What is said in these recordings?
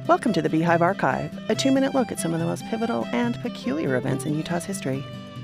Welcome to the Beehive Archive, a 2-minute look at some of the most pivotal and peculiar events in Utah's history.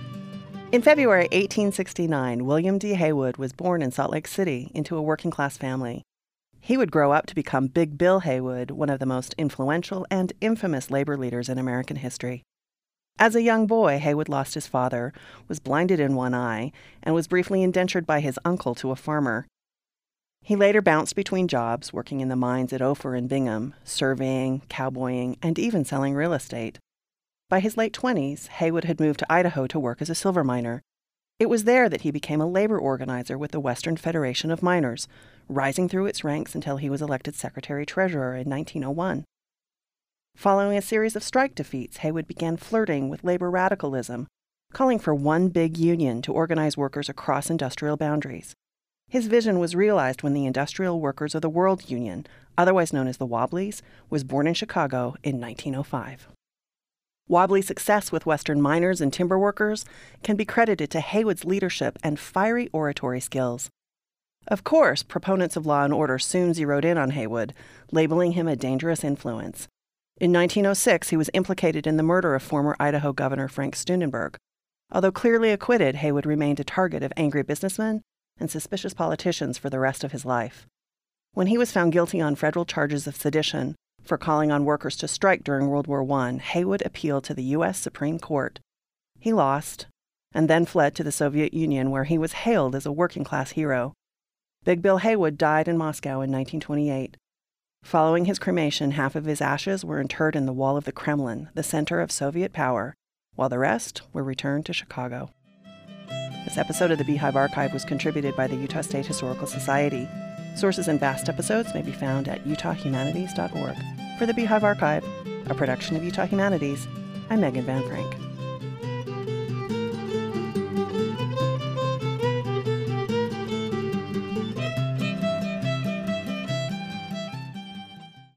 In February 1869, William D. Haywood was born in Salt Lake City into a working-class family. He would grow up to become Big Bill Haywood, one of the most influential and infamous labor leaders in American history. As a young boy, Haywood lost his father, was blinded in one eye, and was briefly indentured by his uncle to a farmer. He later bounced between jobs, working in the mines at Ophir and Bingham, surveying, cowboying, and even selling real estate. By his late 20s, Haywood had moved to Idaho to work as a silver miner. It was there that he became a labor organizer with the Western Federation of Miners, rising through its ranks until he was elected secretary-treasurer in 1901. Following a series of strike defeats, Haywood began flirting with labor radicalism, calling for one big union to organize workers across industrial boundaries. His vision was realized when the Industrial Workers of the World Union, otherwise known as the Wobblies, was born in Chicago in 1905. Wobbly's success with Western miners and timber workers can be credited to Haywood's leadership and fiery oratory skills. Of course, proponents of law and order soon zeroed in on Haywood, labeling him a dangerous influence. In 1906, he was implicated in the murder of former Idaho Governor Frank Steunenberg. Although clearly acquitted, Haywood remained a target of angry businessmen and suspicious politicians for the rest of his life. When he was found guilty on federal charges of sedition for calling on workers to strike during World War I, Haywood appealed to the U.S. Supreme Court. He lost, and then fled to the Soviet Union, where he was hailed as a working-class hero. Big Bill Haywood died in Moscow in 1928. Following his cremation, half of his ashes were interred in the wall of the Kremlin, the center of Soviet power, while the rest were returned to Chicago. This episode of the Beehive Archive was contributed by the Utah State Historical Society. Sources and past episodes may be found at utahhumanities.org. For the Beehive Archive, a production of Utah Humanities, I'm Megan Van Frank.